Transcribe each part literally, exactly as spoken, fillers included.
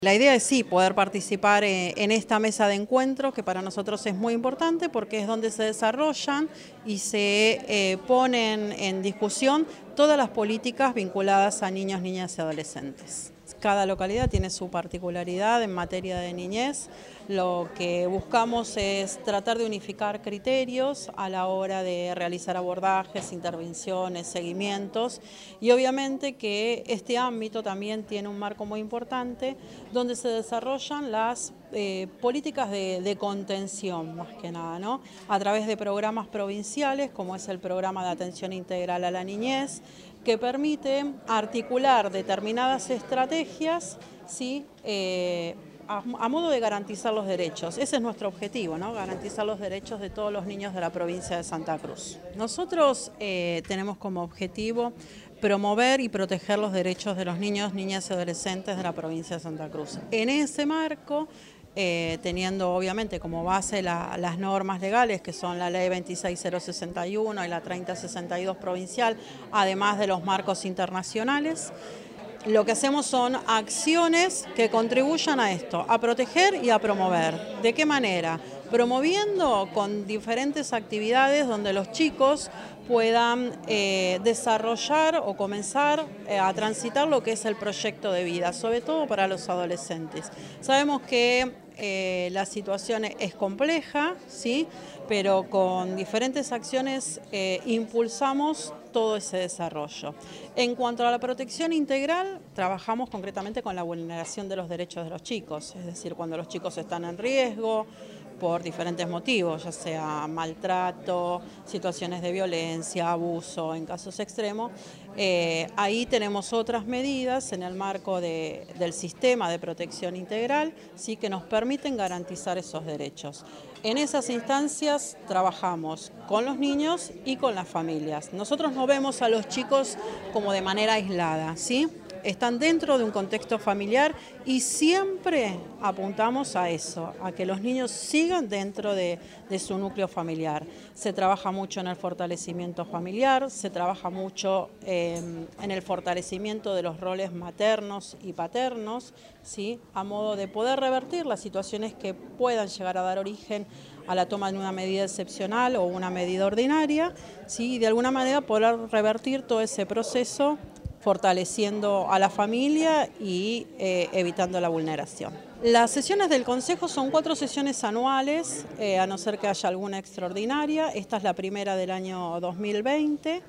La idea es sí poder participar en esta mesa de encuentro, que para nosotros es muy importante porque es donde se desarrollan y se eh, ponen en discusión todas las políticas vinculadas a niños, niñas y adolescentes. Cada localidad tiene su particularidad en materia de niñez. Lo que buscamos es tratar de unificar criterios a la hora de realizar abordajes, intervenciones, seguimientos, y obviamente que este ámbito también tiene un marco muy importante donde se desarrollan las eh, políticas de, de contención, más que nada, ¿no? A través de programas provinciales, como es el programa de atención integral a la niñez, que permite articular determinadas estrategias, ¿sí? eh, a, a modo de garantizar los derechos. Ese es nuestro objetivo, ¿no? Garantizar los derechos de todos los niños de la provincia de Santa Cruz. Nosotros eh, tenemos como objetivo promover y proteger los derechos de los niños, niñas y adolescentes de la provincia de Santa Cruz. En ese marco, Eh, teniendo obviamente como base la, las normas legales, que son la ley veintiséis mil sesenta y uno y la treinta sesenta y dos provincial, además de los marcos internacionales, lo que hacemos son acciones que contribuyan a esto, a proteger y a promover. ¿De qué manera? Promoviendo con diferentes actividades donde los chicos puedan eh, desarrollar o comenzar eh, a transitar lo que es el proyecto de vida, sobre todo para los adolescentes. Sabemos que eh, la situación es compleja, ¿sí? Pero con diferentes acciones eh, impulsamos todo ese desarrollo. En cuanto a la protección integral, trabajamos concretamente con la vulneración de los derechos de los chicos, es decir, cuando los chicos están en riesgo por diferentes motivos, ya sea maltrato, situaciones de violencia, abuso en casos extremos. Eh, ahí tenemos otras medidas en el marco de, del sistema de protección integral, sí, que nos permiten garantizar esos derechos. En esas instancias trabajamos con los niños y con las familias. Nosotros no vemos a los chicos como de manera aislada, ¿sí? Están dentro de un contexto familiar y siempre apuntamos a eso, a que los niños sigan dentro de, de su núcleo familiar. Se trabaja mucho en el fortalecimiento familiar, se trabaja mucho eh, en el fortalecimiento de los roles maternos y paternos, ¿sí? A modo de poder revertir las situaciones que puedan llegar a dar origen a la toma de una medida excepcional o una medida ordinaria, ¿sí? Y de alguna manera poder revertir todo ese proceso, fortaleciendo a la familia y eh, evitando la vulneración. Las sesiones del Consejo son cuatro sesiones anuales, eh, a no ser que haya alguna extraordinaria. Esta es la primera del año dos mil veinte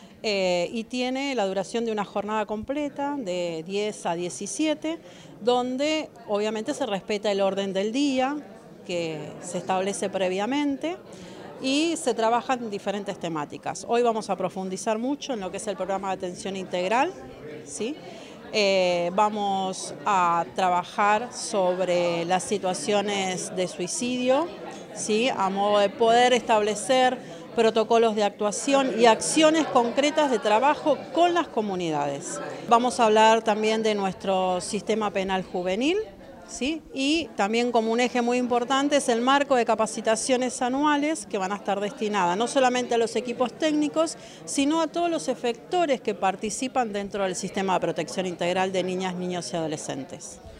eh, y tiene la duración de una jornada completa de diez a diecisiete, donde obviamente se respeta el orden del día que se establece previamente, y se trabajan en diferentes temáticas. Hoy vamos a profundizar mucho en lo que es el programa de atención integral, ¿sí? Eh, vamos a trabajar sobre las situaciones de suicidio, ¿sí? A modo de poder establecer protocolos de actuación y acciones concretas de trabajo con las comunidades. Vamos a hablar también de nuestro sistema penal juvenil, ¿sí? Y también como un eje muy importante es el marco de capacitaciones anuales que van a estar destinadas no solamente a los equipos técnicos, sino a todos los efectores que participan dentro del sistema de protección integral de niñas, niños y adolescentes.